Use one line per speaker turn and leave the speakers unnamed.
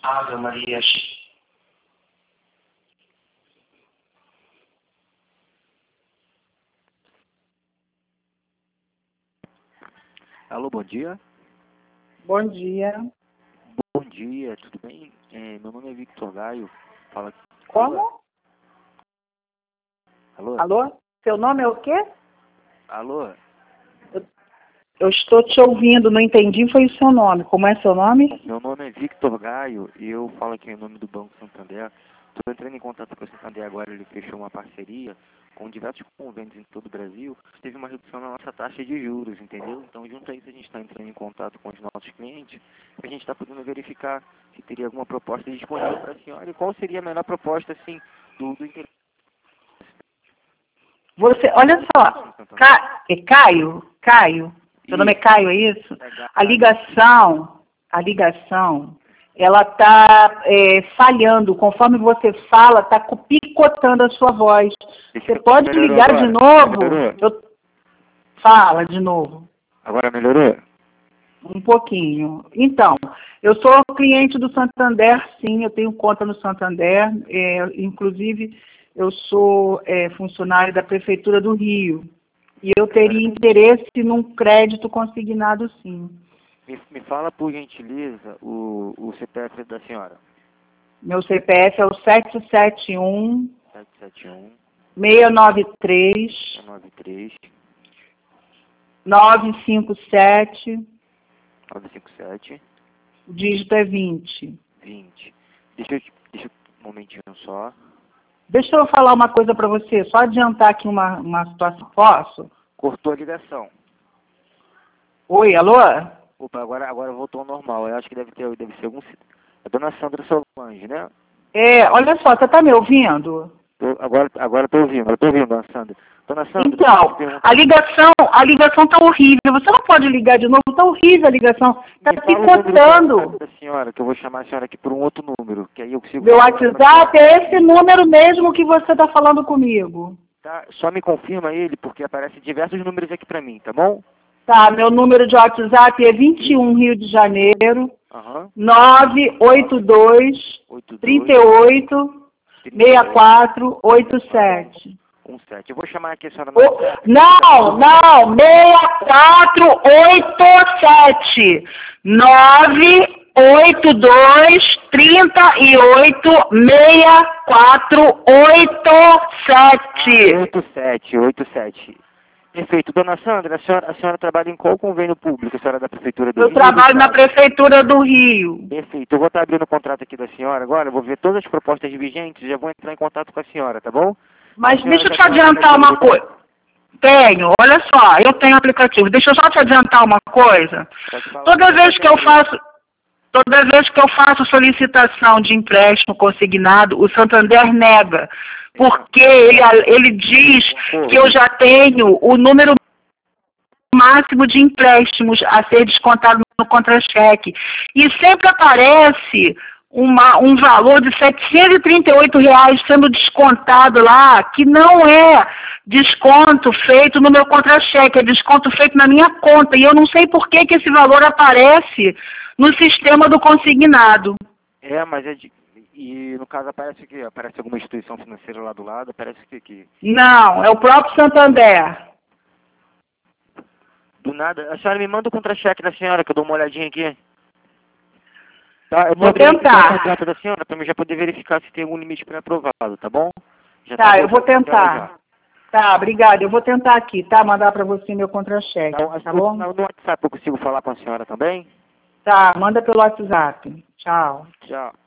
Ave Maria.
Alô, bom dia.
Bom dia.
Bom dia, tudo bem? Meu nome é Victor Gaio. Fala aqui.
Como?
Alô?
Alô? Seu nome é o quê?
Alô?
Eu estou te ouvindo, não entendi, foi o seu nome. Como é seu nome?
Meu nome é Victor Gaio e eu falo aqui em nome do Banco Santander. Estou entrando em contato com o Santander agora, ele fechou uma parceria com diversos convênios em todo o Brasil. Teve uma redução na nossa taxa de juros, entendeu? Então, junto a isso, a gente está entrando em contato com os nossos clientes. A gente está podendo verificar se teria alguma proposta disponível para a senhora e qual seria a melhor proposta, assim, do interesse.
Você, olha só, Caio, seu nome é Caio, é isso? A ligação, ela está falhando, conforme você fala, está picotando a sua voz. Você pode ligar de novo? Fala de novo.
Agora melhorou?
Um pouquinho. Então, eu sou cliente do Santander, sim, eu tenho conta no Santander, inclusive eu sou funcionário da Prefeitura do Rio. E eu teria interesse num crédito consignado, sim.
Me fala, por gentileza, o CPF da senhora.
Meu CPF é o 771
771
693
693
957,
957
o dígito é 20.
20. Deixa um momentinho só.
Deixa eu falar uma coisa para você, só adiantar aqui uma situação, posso?
Cortou a ligação.
Oi, alô?
Opa, agora voltou ao normal. Eu acho que deve ser algum... A dona Sandra Solange, né?
Olha só, você está me ouvindo?
Agora estou ouvindo, dona Sandra. Dona Sandra,
então, a ligação está horrível. Você não pode ligar de novo, está horrível a ligação. Está picotando.
Da senhora, que eu vou chamar a senhora aqui por um outro número, que aí eu consigo...
Meu WhatsApp é esse número mesmo que você está falando comigo.
Tá, só me confirma ele, porque aparecem diversos números aqui para mim, tá bom?
Tá, meu número de WhatsApp é 21 Rio de Janeiro, 982 38 6487.
17. Eu vou chamar aqui a senhora no
WhatsApp. Não, 6487. 982 38 6487.
87. Perfeito. Dona Sandra, a senhora trabalha em qual convênio público? A senhora é da Prefeitura do Rio?
Eu trabalho na Prefeitura do Rio.
Perfeito. Eu vou estar abrindo o contrato aqui da senhora agora, eu vou ver todas as propostas vigentes e já vou entrar em contato com a senhora, tá bom?
Mas deixa eu te adiantar uma coisa. Olha só, eu tenho aplicativo. Deixa eu só te adiantar uma coisa. Toda vez que eu faço solicitação de empréstimo consignado, o Santander nega, porque ele diz que eu já tenho o número máximo de empréstimos a ser descontado no contra-cheque. E sempre aparece um valor de R$ 738 sendo descontado lá, que não é desconto feito no meu contra-cheque, é desconto feito na minha conta. E eu não sei por que esse valor aparece no sistema do consignado.
Mas e no caso aparece alguma instituição financeira lá do lado, aparece que...
Não, é o próprio Santander.
Do nada, a senhora me manda o contra-cheque da senhora, que eu dou uma olhadinha aqui. Tá, eu
vou tentar.
O contrato da senhora para eu já poder verificar se tem algum limite pré-aprovado, tá bom?
Eu vou tentar. Tá, obrigada. Eu vou tentar aqui, tá? Mandar para você meu contra-cheque, tá bom?
No WhatsApp eu consigo falar com a senhora também?
Tá, manda pelo WhatsApp. Tchau.
Tchau.